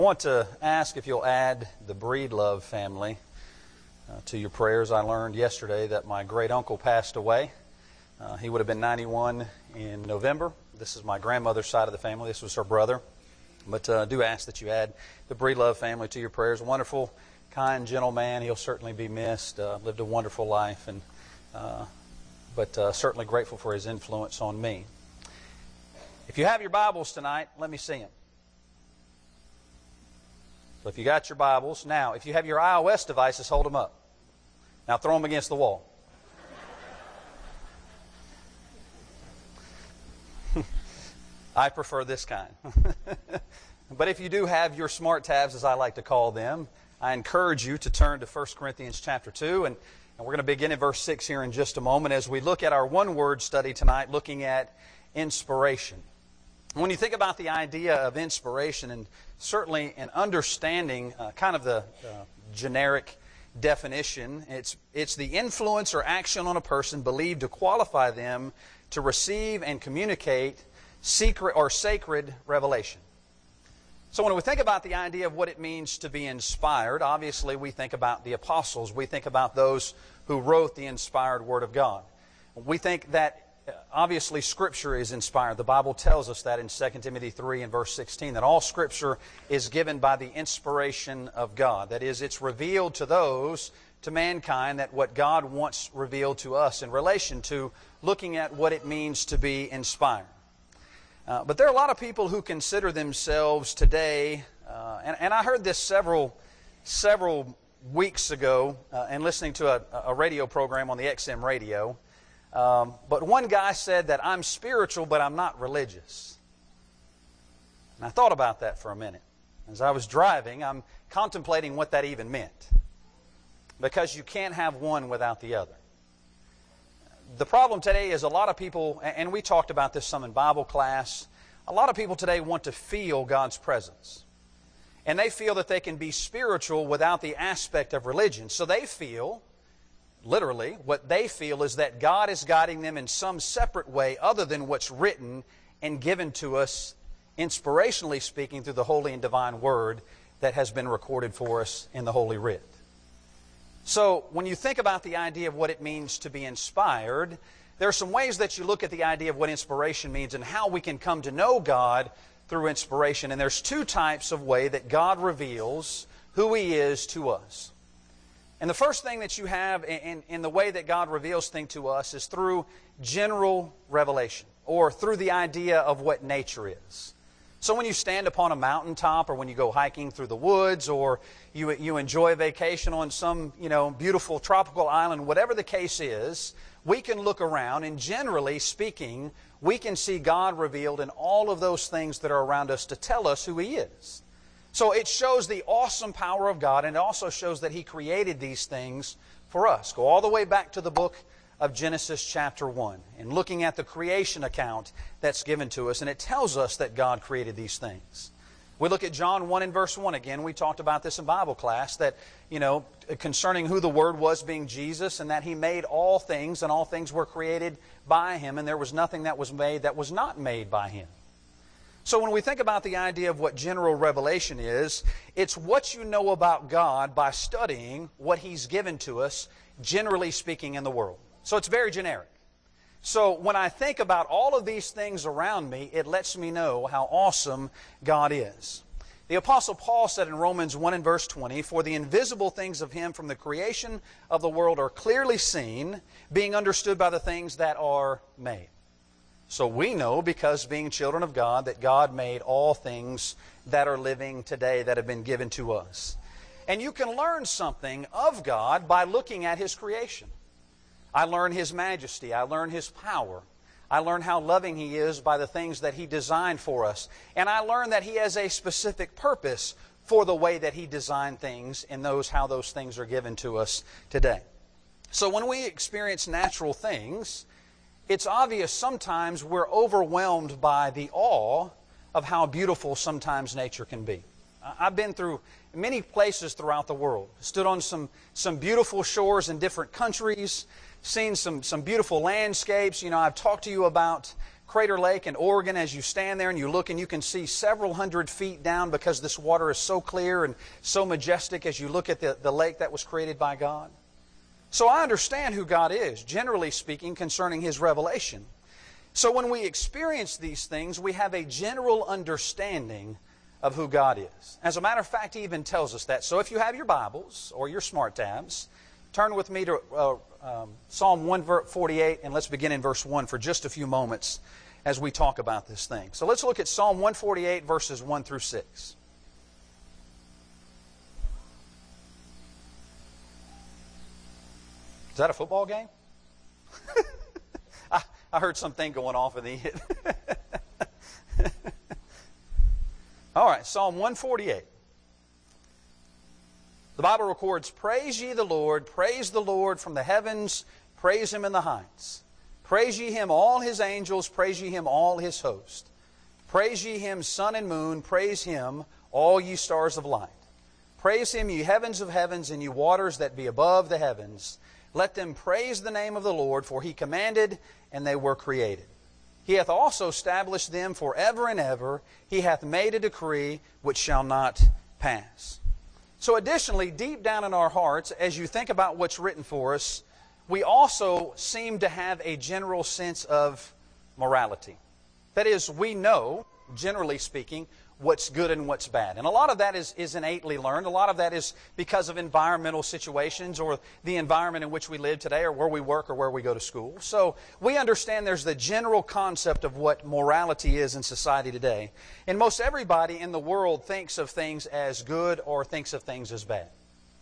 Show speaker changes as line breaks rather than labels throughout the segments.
I want to ask if you'll add the Breedlove family to your prayers. I learned yesterday that my great uncle passed away. He would have been 91 in November. This is my grandmother's side of the family. This was her brother. But do ask that you add the Breedlove family to your prayers. Wonderful, kind, gentle man. He'll certainly be missed. Lived a wonderful life, but certainly grateful for his influence on me. If you have your Bibles tonight, let me see them. So if you got your Bibles, now, if you have your iOS devices, hold them up. Now throw them against the wall. I prefer this kind. But if you do have your smart tabs, as I like to call them, I encourage you to turn to 1 Corinthians chapter 2, and we're going to begin at verse 6 here in just a moment as we look at our one-word study tonight, looking at inspiration. When you think about the idea of inspiration, and certainly in understanding kind of the generic definition, it's the influence or action on a person believed to qualify them to receive and communicate secret or sacred revelation. So when we think about the idea of what it means to be inspired, obviously we think about the apostles. We think about those who wrote the inspired Word of God. We think that obviously Scripture is inspired. The Bible tells us that in 2 Timothy 3 and verse 16, that all Scripture is given by the inspiration of God. That is, it's revealed to mankind, that what God wants revealed to us in relation to looking at what it means to be inspired. But there are a lot of people who consider themselves today, and I heard this several weeks ago in listening to a radio program on the XM radio. But one guy said that I'm spiritual, but I'm not religious. And I thought about that for a minute. As I was driving, I'm contemplating what that even meant. Because you can't have one without the other. The problem today is a lot of people, and we talked about this some in Bible class, a lot of people today want to feel God's presence. And they feel that they can be spiritual without the aspect of religion. So they feel, literally, what they feel is that God is guiding them in some separate way other than what's written and given to us, inspirationally speaking, through the holy and divine Word that has been recorded for us in the Holy Writ. So when you think about the idea of what it means to be inspired, there are some ways that you look at the idea of what inspiration means and how we can come to know God through inspiration. And there's two types of way that God reveals who He is to us. And the first thing that you have in the way that God reveals things to us is through general revelation, or through the idea of what nature is. So when you stand upon a mountaintop, or when you go hiking through the woods, or you enjoy a vacation on some beautiful tropical island, whatever the case is, we can look around, and generally speaking, we can see God revealed in all of those things that are around us to tell us who He is. So it shows the awesome power of God, and it also shows that He created these things for us. Go all the way back to the book of Genesis chapter 1 and looking at the creation account that's given to us, and it tells us that God created these things. We look at John 1 and verse 1 again. We talked about this in Bible class, that, concerning who the Word was, being Jesus, and that He made all things, and all things were created by Him, and there was nothing that was made that was not made by Him. So when we think about the idea of what general revelation is, it's what you know about God by studying what He's given to us, generally speaking, in the world. So it's very generic. So when I think about all of these things around me, it lets me know how awesome God is. The Apostle Paul said in Romans 1 and verse 20, "For the invisible things of Him from the creation of the world are clearly seen, being understood by the things that are made." So we know, because being children of God, that God made all things that are living today that have been given to us. And you can learn something of God by looking at His creation. I learn His majesty. I learn His power. I learn how loving He is by the things that He designed for us. And I learn that He has a specific purpose for the way that He designed things and how those things are given to us today. So when we experience natural things, it's obvious sometimes we're overwhelmed by the awe of how beautiful sometimes nature can be. I've been through many places throughout the world. Stood on some beautiful shores in different countries, seen some beautiful landscapes. I've talked to you about Crater Lake in Oregon, as you stand there and you look and you can see several hundred feet down because this water is so clear and so majestic as you look at the lake that was created by God. So I understand who God is, generally speaking, concerning His revelation. So when we experience these things, we have a general understanding of who God is. As a matter of fact, He even tells us that. So if you have your Bibles or your smart tabs, turn with me to Psalm 148, and let's begin in verse 1 for just a few moments as we talk about this thing. So let's look at Psalm 148, verses 1 through 6. Is that a football game? I heard something going off in the All right, Psalm 148. The Bible records, "Praise ye the Lord, praise the Lord from the heavens, praise Him in the heights. Praise ye Him, all His angels, praise ye Him, all His host. Praise ye Him, sun and moon, praise Him, all ye stars of light. Praise Him, ye heavens of heavens, and ye waters that be above the heavens. Let them praise the name of the Lord, for He commanded, and they were created. He hath also established them forever and ever. He hath made a decree which shall not pass." So additionally, deep down in our hearts, as you think about what's written for us, we also seem to have a general sense of morality. That is, we know, generally speaking, what's good and what's bad. And a lot of that is innately learned. A lot of that is because of environmental situations or the environment in which we live today or where we work or where we go to school. So we understand there's the general concept of what morality is in society today. And most everybody in the world thinks of things as good or thinks of things as bad.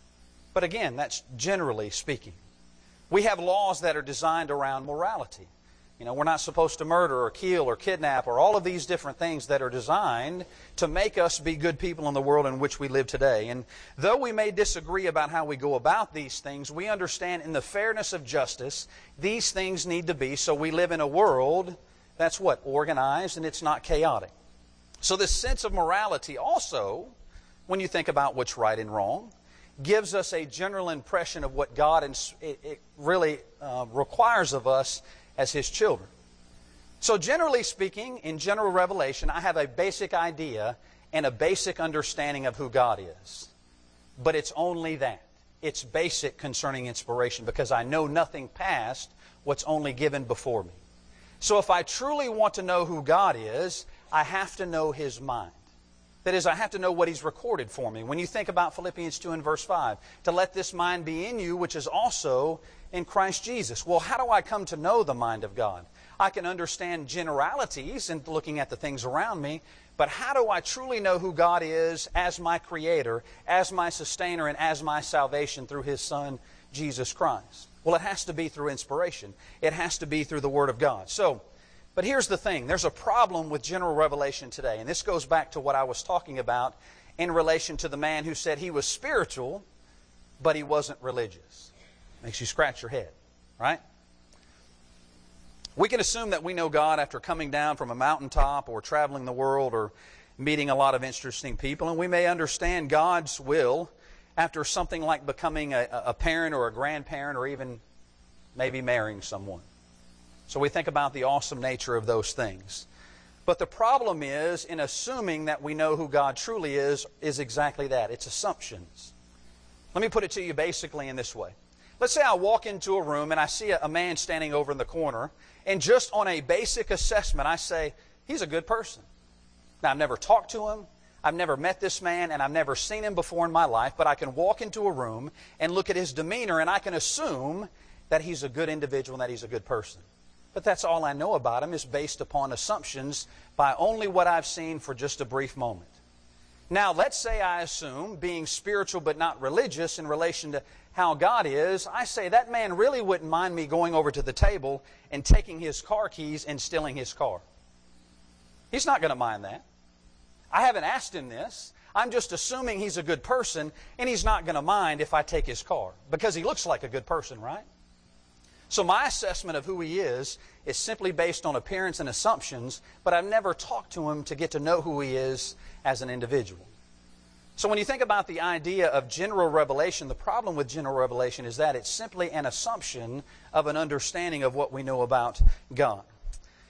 But again, that's generally speaking. We have laws that are designed around morality. You know, we're not supposed to murder or kill or kidnap or all of these different things that are designed to make us be good people in the world in which we live today. And though we may disagree about how we go about these things, we understand in the fairness of justice, these things need to be, so we live in a world that's what? Organized, and it's not chaotic. So this sense of morality also, when you think about what's right and wrong, gives us a general impression of what God it really requires of us as His children. So generally speaking, in general revelation, I have a basic idea and a basic understanding of who God is. But it's only that. It's basic concerning inspiration because I know nothing past what's only given before me. So if I truly want to know who God is, I have to know His mind. That is, I have to know what He's recorded for me. When you think about Philippians 2 and verse 5, to let this mind be in you, which is also in Christ Jesus. Well, how do I come to know the mind of God? I can understand generalities in looking at the things around me, but how do I truly know who God is as my Creator, as my Sustainer, and as my salvation through His Son, Jesus Christ? Well, it has to be through inspiration. It has to be through the Word of God. But here's the thing. There's a problem with general revelation today. And this goes back to what I was talking about in relation to the man who said he was spiritual, but he wasn't religious. Makes you scratch your head, right? We can assume that we know God after coming down from a mountaintop or traveling the world or meeting a lot of interesting people. And we may understand God's will after something like becoming a parent or a grandparent or even maybe marrying someone. So we think about the awesome nature of those things. But the problem is, in assuming that we know who God truly is exactly that. It's assumptions. Let me put it to you basically in this way. Let's say I walk into a room and I see a man standing over in the corner, and just on a basic assessment, I say, he's a good person. Now, I've never talked to him, I've never met this man, and I've never seen him before in my life, but I can walk into a room and look at his demeanor, and I can assume that he's a good individual and that he's a good person. But that's all I know about him is based upon assumptions by only what I've seen for just a brief moment. Now, let's say I assume, being spiritual but not religious in relation to how God is, I say that man really wouldn't mind me going over to the table and taking his car keys and stealing his car. He's not going to mind that. I haven't asked him this. I'm just assuming he's a good person, and he's not going to mind if I take his car because he looks like a good person, right? So my assessment of who he is simply based on appearance and assumptions, but I've never talked to him to get to know who he is as an individual. So when you think about the idea of general revelation, the problem with general revelation is that it's simply an assumption of an understanding of what we know about God.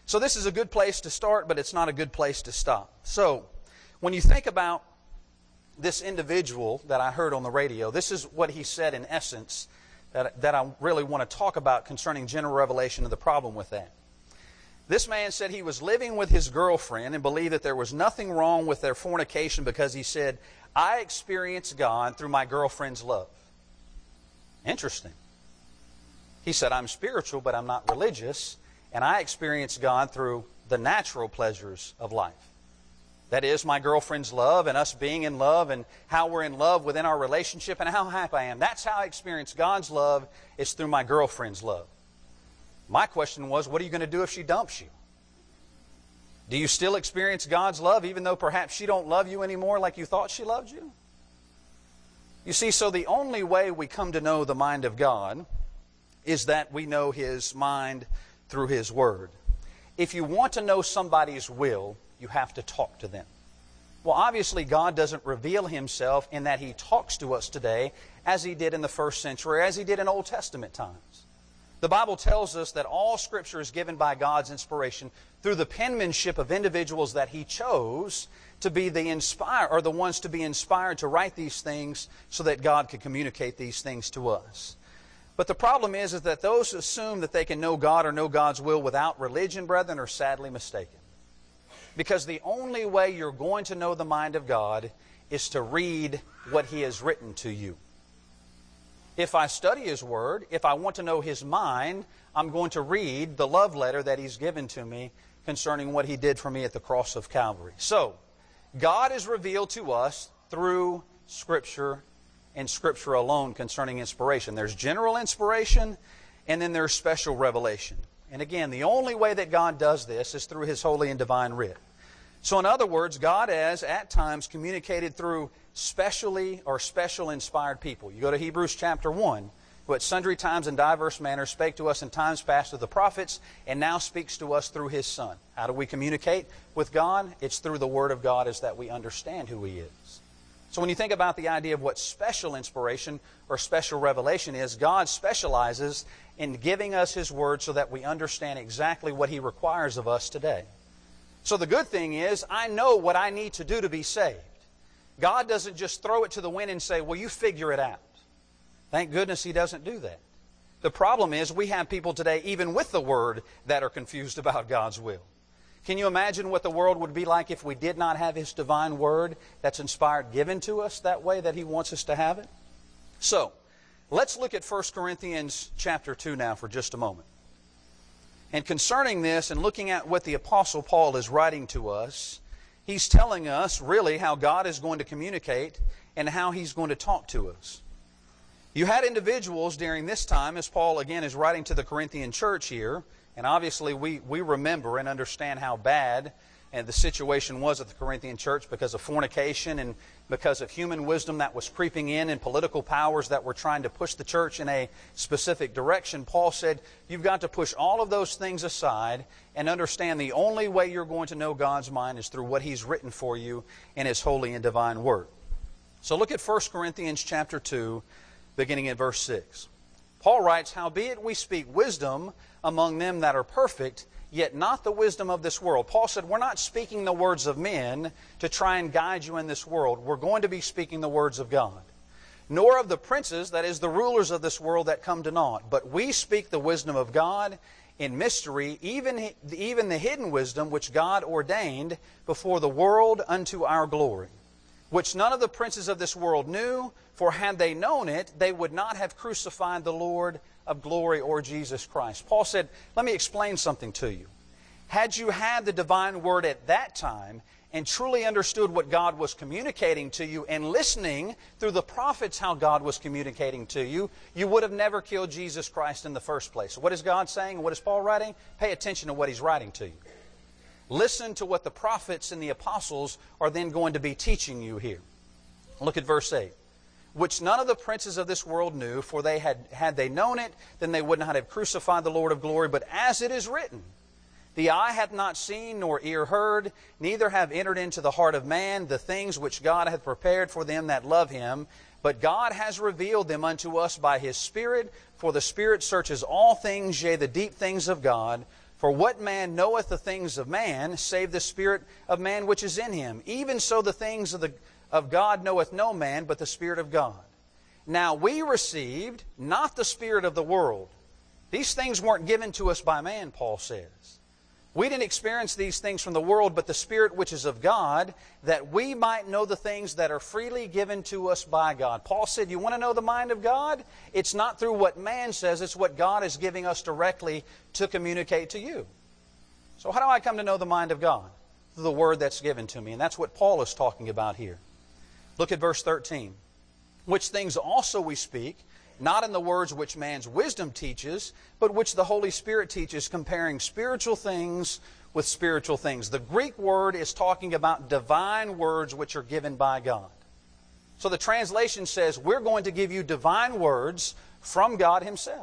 So this is a good place to start, but it's not a good place to stop. So when you think about this individual that I heard on the radio, this is what he said in essence that I really want to talk about concerning general revelation and the problem with that. This man said he was living with his girlfriend and believed that there was nothing wrong with their fornication because he said, I experienced God through my girlfriend's love. Interesting. He said, I'm spiritual, but I'm not religious, and I experience God through the natural pleasures of life. That is, my girlfriend's love and us being in love and how we're in love within our relationship and how happy I am. That's how I experience God's love, is through my girlfriend's love. My question was, what are you going to do if she dumps you? Do you still experience God's love even though perhaps she don't love you anymore like you thought she loved you? You see, so the only way we come to know the mind of God is that we know His mind through His Word. If you want to know somebody's will, you have to talk to them. Well, obviously God doesn't reveal Himself in that He talks to us today as He did in the first century, as He did in Old Testament times. The Bible tells us that all Scripture is given by God's inspiration through the penmanship of individuals that He chose to be the ones to be inspired to write these things so that God could communicate these things to us. But the problem is that those who assume that they can know God or know God's will without religion, brethren, are sadly mistaken. Because the only way you're going to know the mind of God is to read what He has written to you. If I study His Word, if I want to know His mind, I'm going to read the love letter that He's given to me concerning what He did for me at the cross of Calvary. So, God is revealed to us through Scripture and Scripture alone concerning inspiration. There's general inspiration, and then there's special revelation. And again, the only way that God does this is through His holy and divine writ. So in other words, God has at times communicated through specially or special inspired people. You go to Hebrews chapter 1, who at sundry times and diverse manners spake to us in times past through the prophets, and now speaks to us through His Son. How do we communicate with God? It's through the Word of God, is that we understand who He is. So when you think about the idea of what special inspiration or special revelation is, God specializes in giving us His Word so that we understand exactly what He requires of us today. So the good thing is, I know what I need to do to be saved. God doesn't just throw it to the wind and say, well, you figure it out. Thank goodness He doesn't do that. The problem is, we have people today, even with the Word, that are confused about God's will. Can you imagine what the world would be like if we did not have His divine Word that's inspired, given to us that way that He wants us to have it? So, let's look at 1 Corinthians chapter 2 now for just a moment. And concerning this and looking at what the Apostle Paul is writing to us, he's telling us really how God is going to communicate and how He's going to talk to us. You had individuals during this time, as Paul again is writing to the Corinthian church here, and obviously we remember and understand how bad and the situation was at the Corinthian church because of fornication and because of human wisdom that was creeping in and political powers that were trying to push the church in a specific direction. Paul said, you've got to push all of those things aside and understand the only way you're going to know God's mind is through what He's written for you in His holy and divine Word. So look at 1 Corinthians chapter 2, beginning at verse 6. Paul writes, howbeit we speak wisdom among them that are perfect, yet not the wisdom of this world. Paul said, we're not speaking the words of men to try and guide you in this world. We're going to be speaking the words of God. Nor of the princes, that is, the rulers of this world that come to naught. But we speak the wisdom of God in mystery, even the hidden wisdom which God ordained before the world unto our glory, which none of the princes of this world knew, for had they known it, they would not have crucified the Lord of glory or Jesus Christ. Paul said, let me explain something to you. Had you had the divine Word at that time and truly understood what God was communicating to you and listening through the prophets how God was communicating to you, you would have never killed Jesus Christ in the first place. What is God saying? What is Paul writing? Pay attention to what he's writing to you. Listen to what the prophets and the apostles are then going to be teaching you here. Look at verse 8. Which none of the princes of this world knew, for they had they known it, then they would not have crucified the Lord of glory. But as it is written, the eye hath not seen, nor ear heard, neither have entered into the heart of man the things which God hath prepared for them that love Him. But God has revealed them unto us by His Spirit, for the Spirit searches all things, yea, the deep things of God. For what man knoweth the things of man, save the Spirit of man which is in him? Even so the things of God knoweth no man, but the Spirit of God. Now we received not the spirit of the world. These things weren't given to us by man, Paul says. We didn't experience these things from the world, but the Spirit which is of God, that we might know the things that are freely given to us by God. Paul said, you want to know the mind of God? It's not through what man says, it's what God is giving us directly to communicate to you. So how do I come to know the mind of God? Through the Word that's given to me. And that's what Paul is talking about here. Look at verse 13. Which things also we speak, not in the words which man's wisdom teaches, but which the Holy Spirit teaches, comparing spiritual things with spiritual things. The Greek word is talking about divine words which are given by God. So the translation says, we're going to give you divine words from God Himself.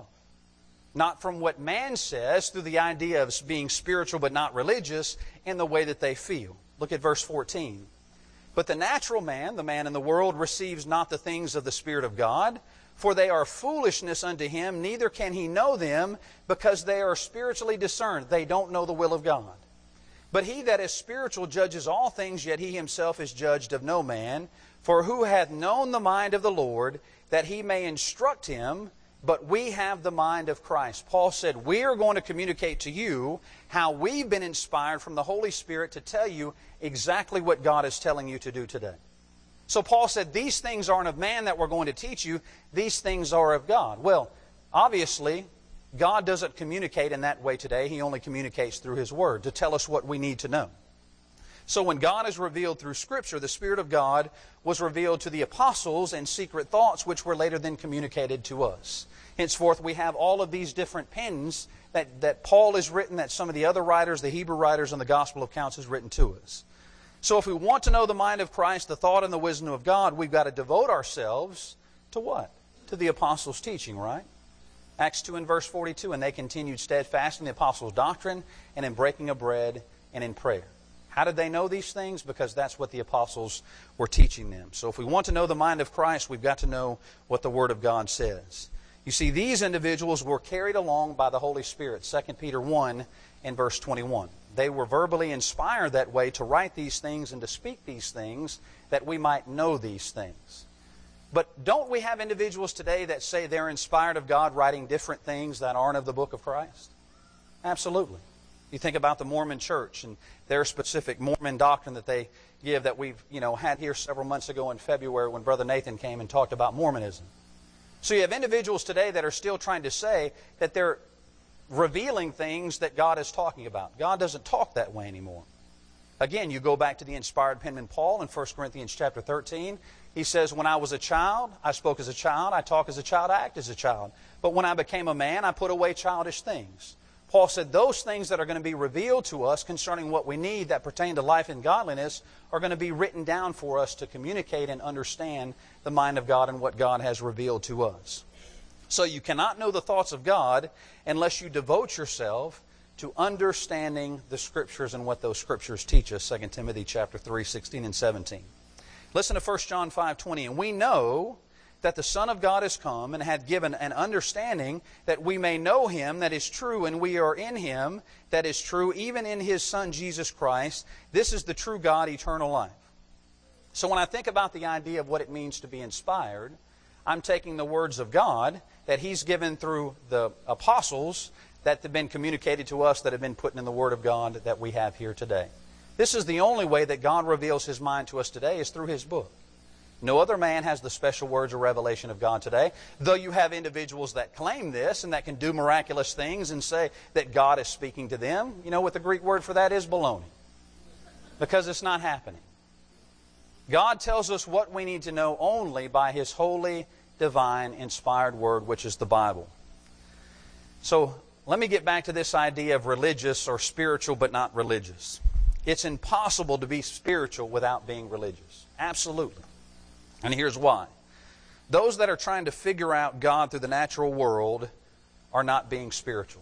Not from what man says, through the idea of being spiritual but not religious, in the way that they feel. Look at verse 14. But the natural man, the man in the world, receives not the things of the Spirit of God, for they are foolishness unto him, neither can he know them, because they are spiritually discerned. They don't know the will of God. But he that is spiritual judges all things, yet he himself is judged of no man. For who hath known the mind of the Lord, that he may instruct him? But we have the mind of Christ. Paul said, we are going to communicate to you how we've been inspired from the Holy Spirit to tell you exactly what God is telling you to do today. So Paul said, these things aren't of man that we're going to teach you. These things are of God. Well, obviously, God doesn't communicate in that way today. He only communicates through His Word to tell us what we need to know. So when God is revealed through Scripture, the Spirit of God was revealed to the apostles in secret thoughts, which were later then communicated to us. Henceforth, we have all of these different pens that Paul has written, that some of the other writers, the Hebrew writers in the Gospel accounts, has written to us. So if we want to know the mind of Christ, the thought and the wisdom of God, we've got to devote ourselves to what? To the apostles' teaching, right? Acts 2 and verse 42, and they continued steadfast in the apostles' doctrine and in breaking of bread and in prayer. How did they know these things? Because that's what the apostles were teaching them. So if we want to know the mind of Christ, we've got to know what the Word of God says. You see, these individuals were carried along by the Holy Spirit. 2 Peter 1 and verse 21. They were verbally inspired that way to write these things and to speak these things that we might know these things. But don't we have individuals today that say they're inspired of God writing different things that aren't of the book of Christ? Absolutely. You think about the Mormon Church and their specific Mormon doctrine that they give that we've had here several months ago in February when Brother Nathan came and talked about Mormonism. So you have individuals today that are still trying to say that they're revealing things that God is talking about. God doesn't talk that way anymore. Again, you go back to the inspired penman Paul in 1 Corinthians chapter 13. He says, when I was a child, I spoke as a child, I talk as a child, I act as a child. But when I became a man, I put away childish things. Paul said those things that are going to be revealed to us concerning what we need that pertain to life and godliness are going to be written down for us to communicate and understand the mind of God and what God has revealed to us. So you cannot know the thoughts of God unless you devote yourself to understanding the Scriptures and what those Scriptures teach us. 2 Timothy chapter 3, 16 and 17. Listen to 1 John 5:20. And we know that the Son of God is come and hath given an understanding that we may know Him that is true, and we are in Him that is true, even in His Son Jesus Christ. This is the true God, eternal life. So when I think about the idea of what it means to be inspired, I'm taking the words of God that He's given through the apostles that have been communicated to us, that have been put in the Word of God that we have here today. This is the only way that God reveals His mind to us today, is through His book. No other man has the special words or revelation of God today, though you have individuals that claim this and that can do miraculous things and say that God is speaking to them. You know what the Greek word for that is? Baloney. Because it's not happening. God tells us what we need to know only by His holy, divine, inspired Word, which is the Bible. So let me get back to this idea of religious or spiritual but not religious. It's impossible to be spiritual without being religious. Absolutely. And here's why. Those that are trying to figure out God through the natural world are not being spiritual.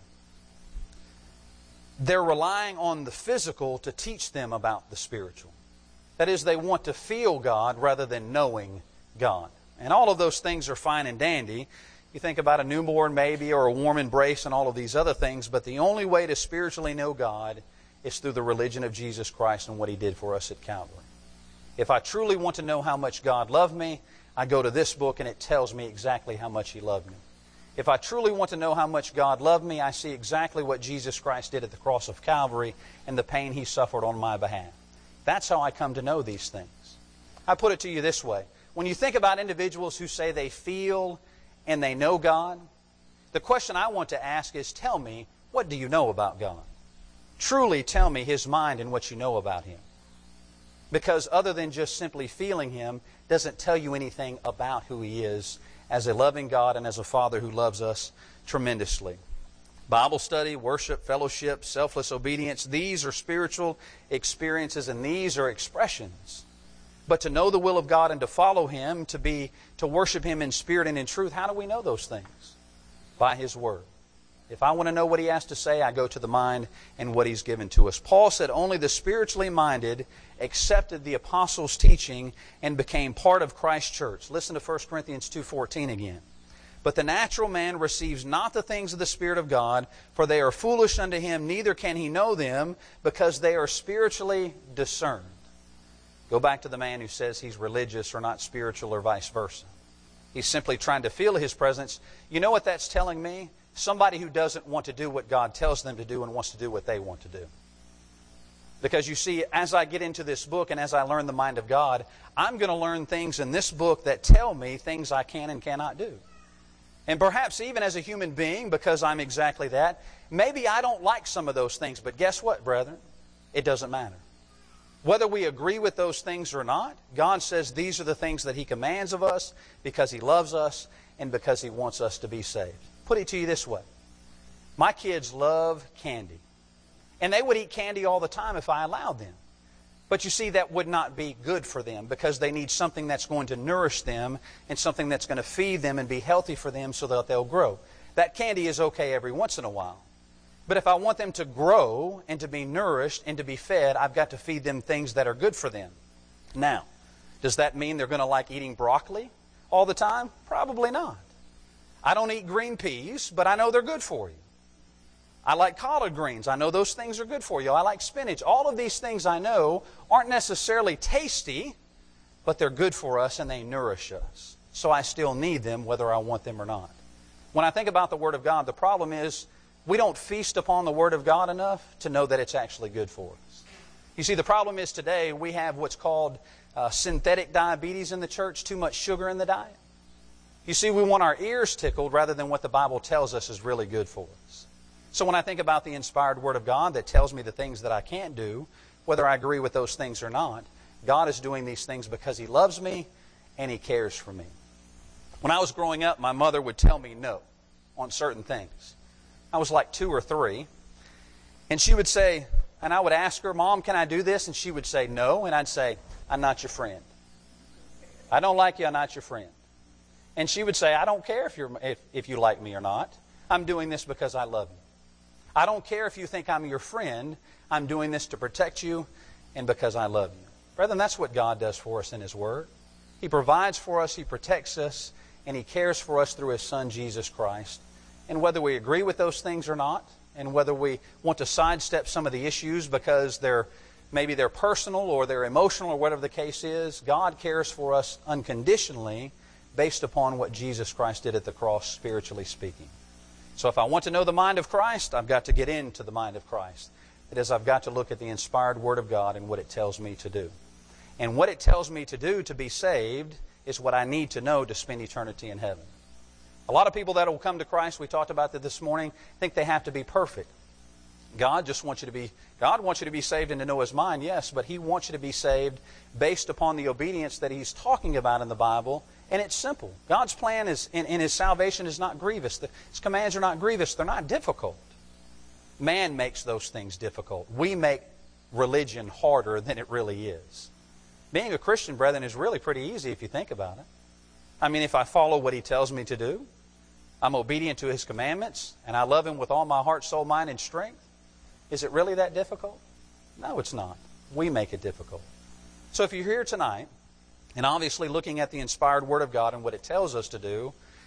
They're relying on the physical to teach them about the spiritual. That is, they want to feel God rather than knowing God. And all of those things are fine and dandy. You think about a newborn maybe, or a warm embrace and all of these other things, but the only way to spiritually know God is through the religion of Jesus Christ and what He did for us at Calvary. If I truly want to know how much God loved me, I go to this book and it tells me exactly how much He loved me. If I truly want to know how much God loved me, I see exactly what Jesus Christ did at the cross of Calvary and the pain He suffered on my behalf. That's how I come to know these things. I put it to you this way. When you think about individuals who say they feel and they know God, the question I want to ask is, tell me, what do you know about God? Truly tell me His mind and what you know about Him. Because other than just simply feeling Him doesn't tell you anything about who He is as a loving God and as a Father who loves us tremendously. Bible study, worship, fellowship, selfless obedience, these are spiritual experiences and these are expressions. But to know the will of God and to follow Him, to worship Him in spirit and in truth, how do we know those things? By His Word. If I want to know what He has to say, I go to the mind and what He's given to us. Paul said only the spiritually minded accepted the apostles' teaching and became part of Christ's church. Listen to 1 Corinthians 2:14 again. But the natural man receives not the things of the Spirit of God, for they are foolish unto him, neither can he know them, because they are spiritually discerned. Go back to the man who says he's religious or not spiritual or vice versa. He's simply trying to feel His presence. You know what that's telling me? Somebody who doesn't want to do what God tells them to do and wants to do what they want to do. Because you see, as I get into this book and as I learn the mind of God, I'm going to learn things in this book that tell me things I can and cannot do. And perhaps even as a human being, because I'm exactly that, maybe I don't like some of those things. But guess what, brethren? It doesn't matter. Whether we agree with those things or not, God says these are the things that He commands of us because He loves us and because He wants us to be saved. Put it to you this way. My kids love candy. And they would eat candy all the time if I allowed them. But you see, that would not be good for them because they need something that's going to nourish them and something that's going to feed them and be healthy for them so that they'll grow. That candy is okay every once in a while. But if I want them to grow and to be nourished and to be fed, I've got to feed them things that are good for them. Now, does that mean they're going to like eating broccoli all the time? Probably not. I don't eat green peas, but I know they're good for you. I like collard greens. I know those things are good for you. I like spinach. All of these things I know aren't necessarily tasty, but they're good for us and they nourish us. So I still need them whether I want them or not. When I think about the Word of God, the problem is we don't feast upon the Word of God enough to know that it's actually good for us. You see, the problem is today we have what's called synthetic diabetes in the church, too much sugar in the diet. You see, we want our ears tickled rather than what the Bible tells us is really good for us. So when I think about the inspired Word of God that tells me the things that I can't do, whether I agree with those things or not, God is doing these things because He loves me and He cares for me. When I was growing up, my mother would tell me no on certain things. I was like 2 or 3. And she would say, and I would ask her, Mom, can I do this? And she would say no. And I'd say, I'm not your friend. I don't like you, I'm not your friend. And she would say, I don't care if you like me or not. I'm doing this because I love you. I don't care if you think I'm your friend. I'm doing this to protect you and because I love you. Brethren, that's what God does for us in His Word. He provides for us, He protects us, and He cares for us through His Son, Jesus Christ. And whether we agree with those things or not, and whether we want to sidestep some of the issues because maybe they're personal or they're emotional or whatever the case is, God cares for us unconditionally based upon what Jesus Christ did at the cross, spiritually speaking. So if I want to know the mind of Christ, I've got to get into the mind of Christ. That is, I've got to look at the inspired Word of God and what it tells me to do. And what it tells me to do to be saved is what I need to know to spend eternity in heaven. A lot of people that will come to Christ, we talked about that this morning, think they have to be perfect. God wants you to be saved and to know His mind, yes, but He wants you to be saved based upon the obedience that He's talking about in the Bible. And it's simple. God's plan is in His salvation is not grievous. His commands are not grievous. They're not difficult. Man makes those things difficult. We make religion harder than it really is. Being a Christian, brethren, is really pretty easy if you think about it. I mean, if I follow what He tells me to do, I'm obedient to His commandments, and I love Him with all my heart, soul, mind, and strength, is it really that difficult? No, it's not. We make it difficult. So if you're here tonight, and obviously looking at the inspired Word of God and what it tells us to do,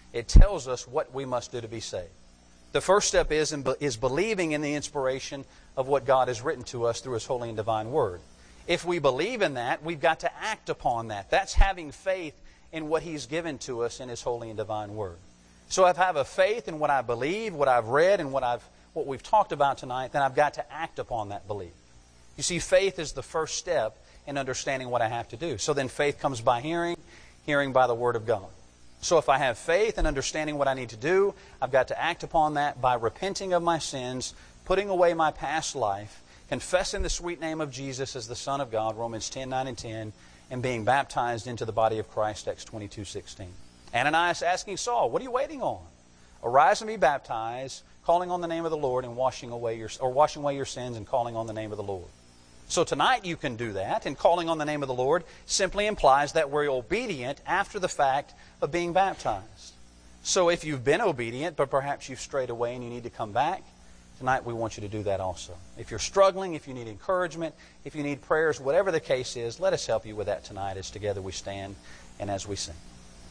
It tells us what we must do to be saved. The first step is believing in the inspiration of what God has written to us through His holy and divine Word. If we believe in that, we've got to act upon that. That's having faith in what He's given to us in His holy and divine Word. So if I have a faith in what I believe, what I've read, and what we've talked about tonight, then I've got to act upon that belief. You see, faith is the first step in understanding what I have to do. So then faith comes by hearing, hearing by the Word of God. So if I have faith and understanding what I need to do, I've got to act upon that by repenting of my sins, putting away my past life, confessing the sweet name of Jesus as the Son of God, Romans 10:9 and 10, and being baptized into the body of Christ, Acts 22:16. Ananias asking Saul, what are you waiting on? Arise and be baptized, calling on the name of the Lord, and washing away your sins and calling on the name of the Lord. So tonight you can do that, and calling on the name of the Lord simply implies that we're obedient after the fact of being baptized. So if you've been obedient, but perhaps you've strayed away and you need to come back, tonight we want you to do that also. If you're struggling, if you need encouragement, if you need prayers, whatever the case is, let us help you with that tonight as together we stand and as we sing.